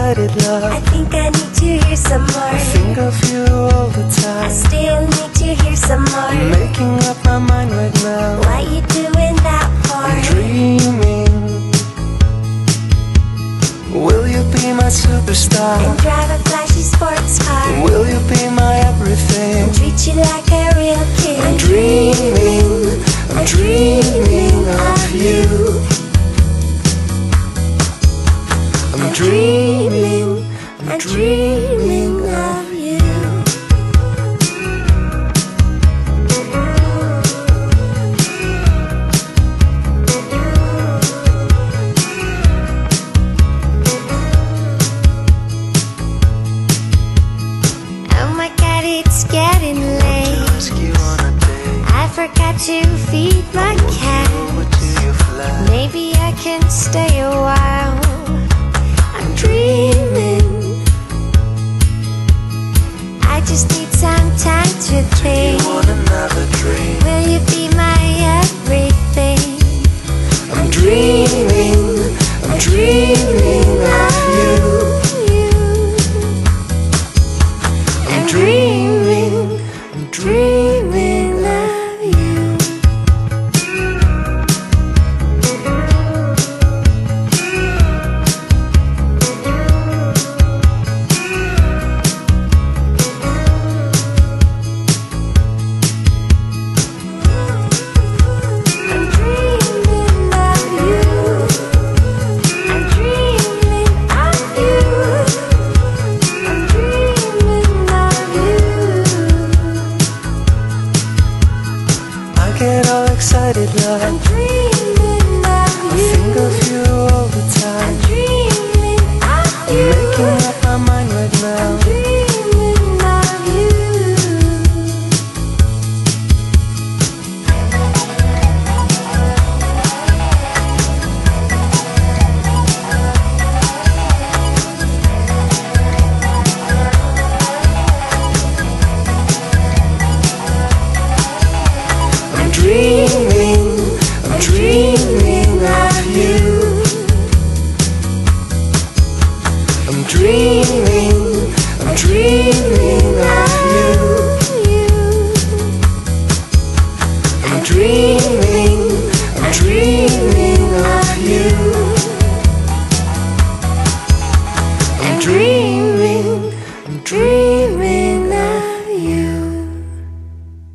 excited, love. I think I need to hear some more. I think of you all the time. I still need to hear some more. I'm making up my mind right now. Why you doing that for? I'm dreaming. Will you be my superstar? And drive a flashy sports car. Will you be my everything? And treat you like a real kid. I'm dreaming. I'm dreaming of you. I'm dreaming. I'm dreaming of you. Oh my God, it's getting late. I forgot to feed my cat. Maybe I can stay a while. I'm dreaming. I just need some time to think. Will you be my everything? I'm dreaming. I'm dreaming of you. I'm dreaming. I'm dreaming of you. I'm dreaming of you. I'm dreaming of you. I'm dreaming of you. I get all excited, love. I'm dreaming of I you. think of you all the time. I'm dreaming of I'm you. making up my mind right now. I'm dreaming of you. I'm dreaming. I'm dreaming of you. I'm dreaming. I'm dreaming of you. I'm dreaming. I'm dreaming of you. I'm dreaming.